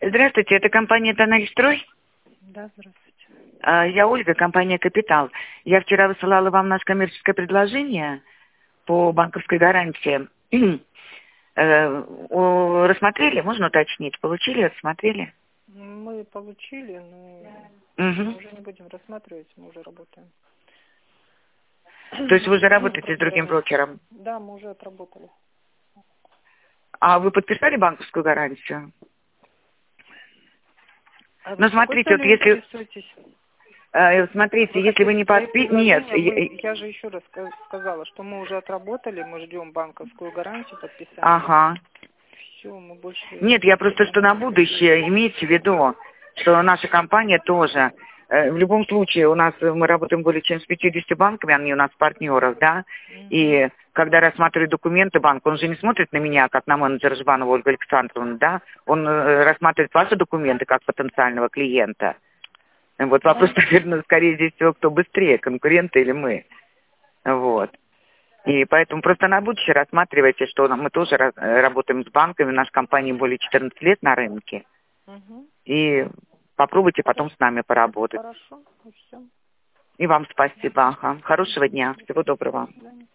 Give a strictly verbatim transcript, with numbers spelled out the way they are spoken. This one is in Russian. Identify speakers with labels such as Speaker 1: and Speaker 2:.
Speaker 1: Здравствуйте, это компания «Тоннельстрой».
Speaker 2: Да, здравствуйте.
Speaker 1: А, Я Ольга, компания «Капитал». Я вчера высылала вам наше коммерческое предложение по банковской гарантии. Э, о, Рассмотрели? Можно уточнить? Получили, рассмотрели?
Speaker 2: Мы получили, но
Speaker 1: Угу.
Speaker 2: мы уже не будем рассматривать, мы уже работаем.
Speaker 1: То есть вы уже работаете с другим брокером?
Speaker 2: Да, мы уже отработали.
Speaker 1: А вы подписали банковскую гарантию?
Speaker 2: А
Speaker 1: Ну,
Speaker 2: вы какой
Speaker 1: смотрите, вот
Speaker 2: целью
Speaker 1: если...
Speaker 2: интересуетесь?
Speaker 1: э, Смотрите,
Speaker 2: Вы
Speaker 1: если вы
Speaker 2: хотите
Speaker 1: не
Speaker 2: свои
Speaker 1: подпи... Нет,
Speaker 2: предложения?
Speaker 1: э,
Speaker 2: Вы... Я же еще раз ска- сказала, что мы уже отработали, мы ждем банковскую гарантию подписания.
Speaker 1: ага.
Speaker 2: Все, мы больше
Speaker 1: Нет, я просто,
Speaker 2: ничего
Speaker 1: что
Speaker 2: не
Speaker 1: на
Speaker 2: будем.
Speaker 1: будущее, имейте в виду, что наша компания тоже, э, в любом случае, у нас, э, мы работаем более чем с пятьюдесятью банками, они у нас партнеров, да,
Speaker 2: Угу.
Speaker 1: и когда рассматривает документы банк, он же не смотрит на меня, как на менеджера Жбанова Ольгу Александровну, да, он э, рассматривает ваши документы как потенциального клиента. Вот вопрос,
Speaker 2: Да.
Speaker 1: наверное, скорее здесь всего, кто быстрее, конкуренты или мы. Вот. И поэтому просто на будущее рассматривайте, что мы тоже ра- работаем с банками, наша компания более четырнадцати лет на рынке.
Speaker 2: Угу.
Speaker 1: И попробуйте потом
Speaker 2: Хорошо.
Speaker 1: с нами поработать.
Speaker 2: Хорошо. Ну, все.
Speaker 1: И вам спасибо. Ага. Хорошего дня. Всего доброго.
Speaker 2: До свидания.